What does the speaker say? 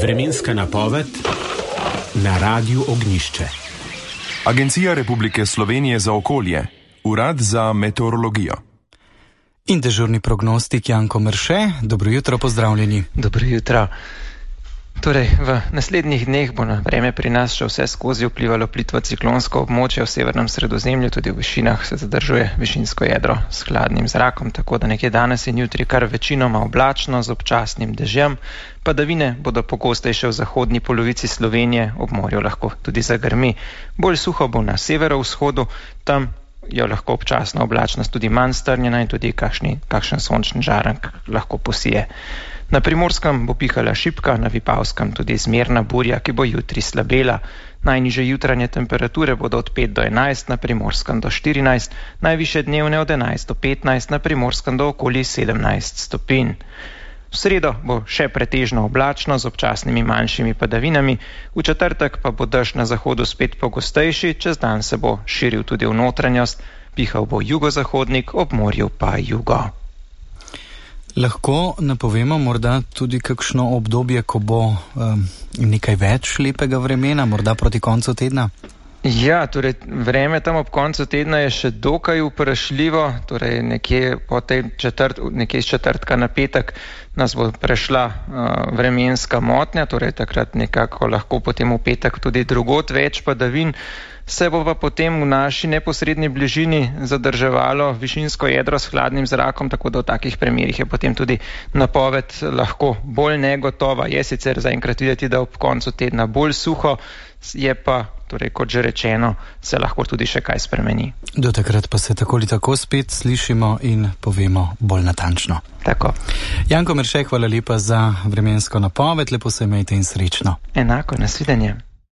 Vremenska napoved na Radiu Ognjišče. Agencija Republike Slovenije za okolje, Urad za meteorologijo. In dežurni prognostik Janko Merše. Dobro jutro, pozdravljeni. Dobro jutro. Torej, v naslednjih dneh bo na vreme pri nas še vse skozi vplivalo plitvo ciklonsko območje v severnem Sredozemlju, tudi v višinah se zadržuje višinsko jedro s hladnim zrakom, tako da nekje danes in jutri kar večinoma oblačno z občasnim dežjem. Padavine bodo pogostejše v zahodni polovici Slovenije, ob morju lahko tudi zagrmi. Bolj suho bo na severovzhodu, tam je lahko občasna oblačnost tudi manj strnjena in tudi kakšen sončni žarenk lahko posije. Na Primorskem bo pihala šibka, na Vipavskem tudi zmerna burja, ki bo jutri slabela. Najnižje jutranje temperature bodo od 5 do 11, na Primorskem do 14, najvišje dnevne od 11 do 15, na Primorskem do okoli 17 stopinj. V sredo bo še pretežno oblačno z občasnimi manjšimi padavinami, v četrtek pa bo dež na zahodu spet pogostejši, čez dan se bo širil tudi v notranjost, pihal bo jugozahodnik, ob morju pa jugo. Lahko napovemo morda tudi kakšno obdobje, ko bo nekaj več lepega vremena, morda proti koncu tedna? Ja, torej vreme tam ob koncu tedna je še dokaj vprašljivo, torej nekje iz četrtka na petek nas bo prešla vremenska motnja, torej takrat nekako lahko potem v petek tudi drugod več padavin. Se bo pa potem v naši neposredni bližini zadrževalo višinsko jedro s hladnim zrakom, tako da v takih primerih je potem tudi napoved lahko bolj negotova. Je sicer zaenkrat videti, da ob koncu tedna bolj suho, je pa, torej kot že rečeno, se lahko tudi še kaj spremeni. Do takrat pa se tako ali tako spet slišimo in povemo bolj natančno. Tako. Janko Merše, hvala lepa za vremensko napoved, lepo se imejte in srečno. Enako, nasvidenje.